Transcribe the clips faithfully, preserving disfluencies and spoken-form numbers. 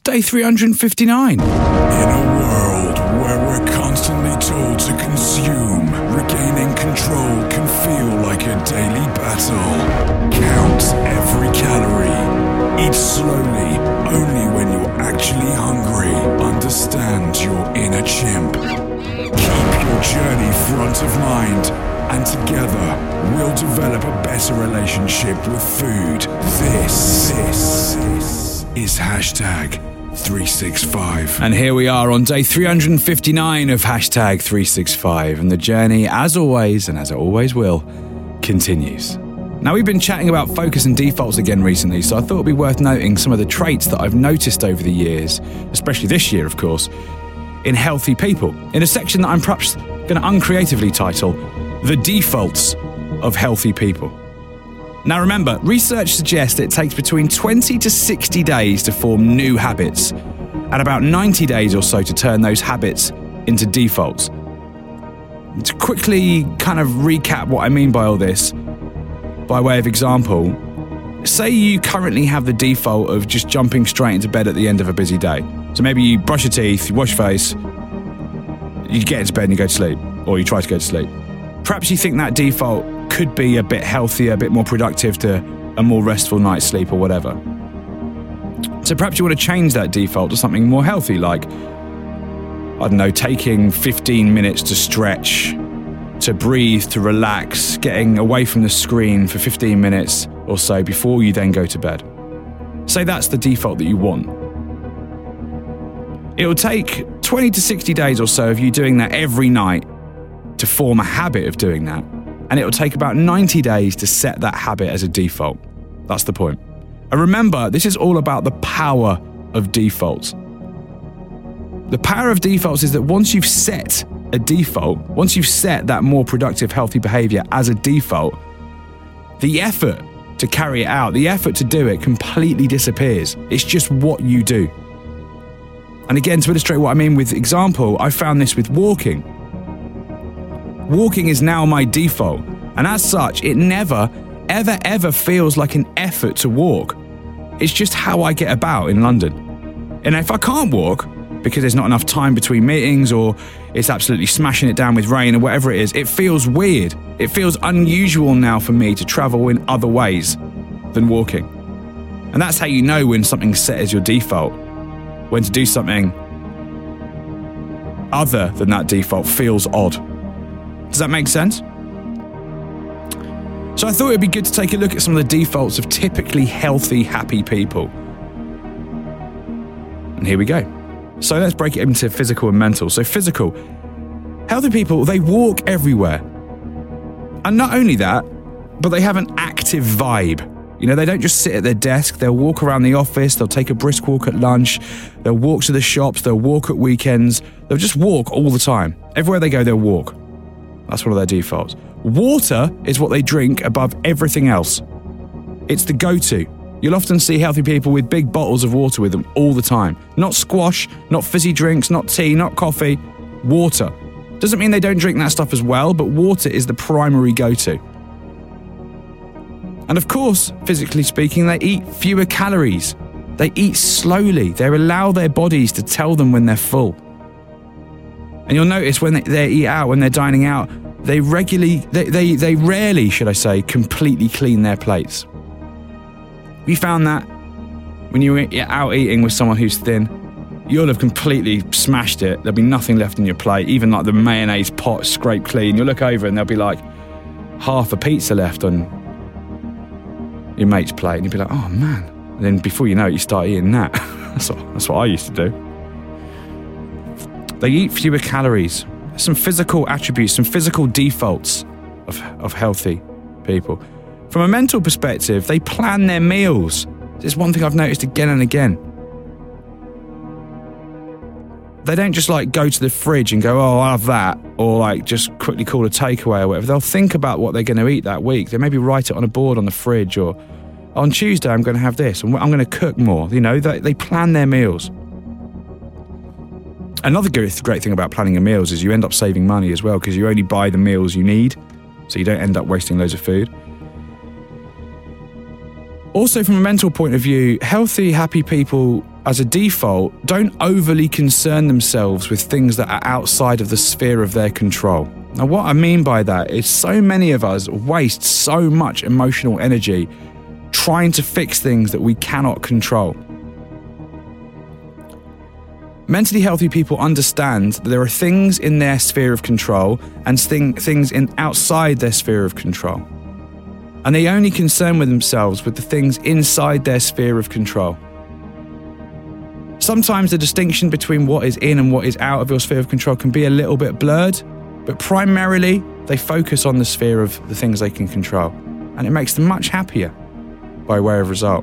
day three hundred fifty-nine. In a world where we're constantly told to consume, regaining control can feel like a daily battle. Count every calorie. Eat slowly, only when you're actually hungry. Understand your inner chimp. Keep your journey front of mind, and together we'll develop a better relationship with food. This, this, this is hashtag three sixty-five. And here we are on day three hundred fifty-nine of hashtag three sixty-five, and the journey, as always, and as it always will, continues. Now, we've been chatting about focus and defaults again recently, so I thought it'd be worth noting some of the traits that I've noticed over the years, especially this year, of course, in healthy people, in a section that I'm perhaps going to uncreatively title The Defaults of Healthy People. Now remember, research suggests that it takes between twenty to sixty days to form new habits, and about ninety days or so to turn those habits into defaults. To quickly kind of recap what I mean by all this, by way of example, say you currently have the default of just jumping straight into bed at the end of a busy day. So maybe you brush your teeth, you wash your face, you get into bed and you go to sleep, or you try to go to sleep. Perhaps you think that default could be a bit healthier, a bit more productive to a more restful night's sleep or whatever. So perhaps you want to change that default to something more healthy, like, I don't know, taking fifteen minutes to stretch, to breathe, to relax, getting away from the screen for fifteen minutes or so before you then go to bed. Say that's the default that you want. It'll take twenty to sixty days or so of you doing that every night to form a habit of doing that. And it'll take about ninety days to set that habit as a default. That's the point. And remember, this is all about the power of defaults. The power of defaults is that once you've set a default, once you've set that more productive, healthy behavior as a default, the effort to carry it out, the effort to do it completely disappears. It's just what you do. And again, to illustrate what I mean with example, I found this with walking. Walking is now my default, and as such, it never, ever, ever feels like an effort to walk. It's just how I get about in London. And if I can't walk, because there's not enough time between meetings, or it's absolutely smashing it down with rain or whatever it is, it feels weird. It feels unusual now for me to travel in other ways than walking. And that's how you know when something's set as your default, when to do something other than that default feels odd. Does that make sense? So I thought it'd be good to take a look at some of the defaults of typically healthy, happy people. And here we go. So let's break it into physical and mental. So physical. Healthy people, they walk everywhere. And not only that, but they have an active vibe. You know, they don't just sit at their desk. They'll walk around the office. They'll take a brisk walk at lunch. They'll walk to the shops. They'll walk at weekends. They'll just walk all the time. Everywhere they go, they'll walk. That's one of their defaults. Water is what they drink above everything else. It's the go-to. You'll often see healthy people with big bottles of water with them all the time. Not squash, not fizzy drinks, not tea, not coffee. Water. Doesn't mean they don't drink that stuff as well, but water is the primary go-to. And of course, physically speaking, they eat fewer calories. They eat slowly. They allow their bodies to tell them when they're full. And you'll notice when they, they eat out, when they're dining out, they regularly, they, they, they rarely, should I say, completely clean their plates. We found that when you're out eating with someone who's thin, you'll have completely smashed it. There'll be nothing left in your plate, even like the mayonnaise pot scraped clean. You'll look over and there'll be like half a pizza left on your mate's plate, and you'll be like, oh man. And then before you know it, you start eating that. that's, what, that's what I used to do. They eat fewer calories. Some physical attributes, some physical defaults of, of healthy people. From a mental perspective, they plan their meals. This is one thing I've noticed again and again. They don't just like go to the fridge and go, oh, I'll have that, or like just quickly call a takeaway or whatever. They'll think about what they're going to eat that week. They maybe write it on a board on the fridge, or on Tuesday I'm going to have this, and I'm going to cook more. You know, they, they plan their meals. Another great thing about planning your meals is you end up saving money as well, because you only buy the meals you need, so you don't end up wasting loads of food. Also, from a mental point of view, healthy, happy people as a default, don't overly concern themselves with things that are outside of the sphere of their control. Now, what I mean by that is so many of us waste so much emotional energy trying to fix things that we cannot control. Mentally healthy people understand that there are things in their sphere of control and thing, things in outside their sphere of control. And they only concern with themselves with the things inside their sphere of control. Sometimes the distinction between what is in and what is out of your sphere of control can be a little bit blurred, but primarily they focus on the sphere of the things they can control, and it makes them much happier by way of result.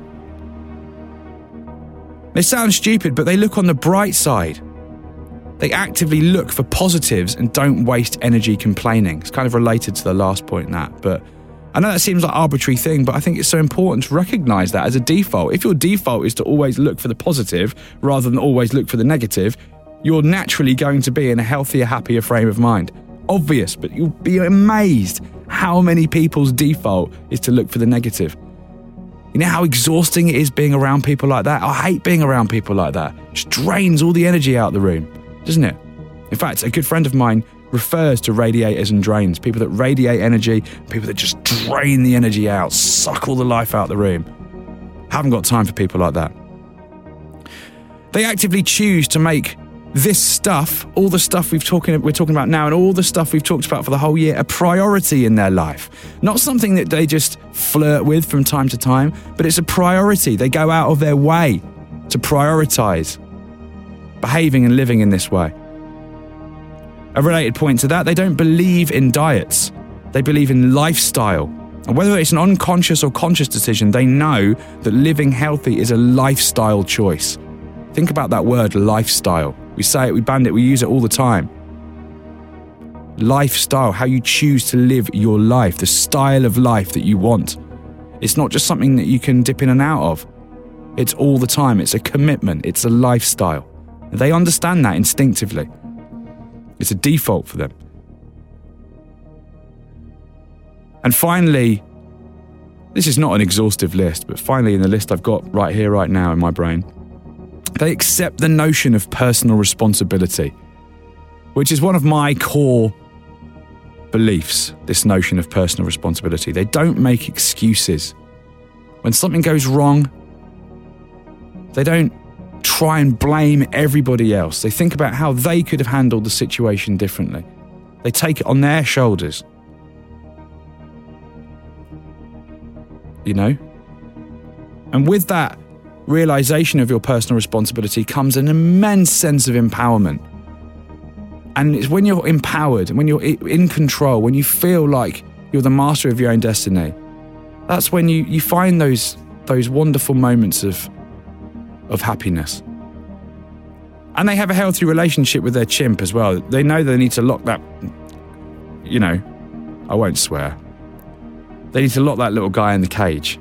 They sound stupid, but they look on the bright side. They actively look for positives and don't waste energy complaining. It's kind of related to the last point in that, but I know that seems like an arbitrary thing, but I think it's so important to recognise that as a default. If your default is to always look for the positive rather than always look for the negative, you're naturally going to be in a healthier, happier frame of mind. Obvious, but you'll be amazed how many people's default is to look for the negative. You know how exhausting it is being around people like that? I hate being around people like that. It just drains all the energy out of the room, doesn't it? In fact, a good friend of mine refers to radiators and drains. People that radiate energy, people that just drain the energy out, suck all the life out of the room. Haven't got time for people like that. They actively choose to make this stuff, all the stuff we've talking, we're talking about now and all the stuff we've talked about for the whole year, a priority in their life. Not something that they just flirt with from time to time, but it's a priority. They go out of their way to prioritise behaving and living in this way. A related point to that, they don't believe in diets. They believe in lifestyle. And whether it's an unconscious or conscious decision, they know that living healthy is a lifestyle choice. Think about that word, lifestyle. We say it, we band it, we use it all the time. Lifestyle, how you choose to live your life, the style of life that you want. It's not just something that you can dip in and out of. It's all the time. It's a commitment. It's a lifestyle. They understand that instinctively. It's a default for them. And finally, this is not an exhaustive list, but finally in the list I've got right here, right now in my brain, they accept the notion of personal responsibility, which is one of my core beliefs, this notion of personal responsibility. They don't make excuses. When something goes wrong, they don't try and blame everybody else. They think about how they could have handled the situation differently. They take it on their shoulders. You know? And with that realization of your personal responsibility comes an immense sense of empowerment. And it's when you're empowered, when you're in control, when you feel like you're the master of your own destiny, that's when you, you find those those wonderful moments of of happiness. And they have a healthy relationship with their chimp as well. They know they need to lock that, you know, I won't swear. They need to lock that little guy in the cage.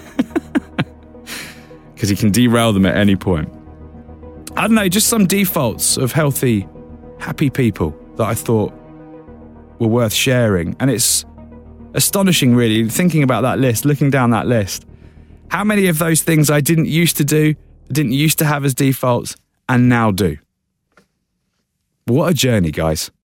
Because he can derail them at any point. I don't know, just some defaults of healthy, happy people that I thought were worth sharing. And it's astonishing, really, thinking about that list, looking down that list. How many of those things I didn't used to do, didn't used to have as defaults, and now do. What a journey, guys.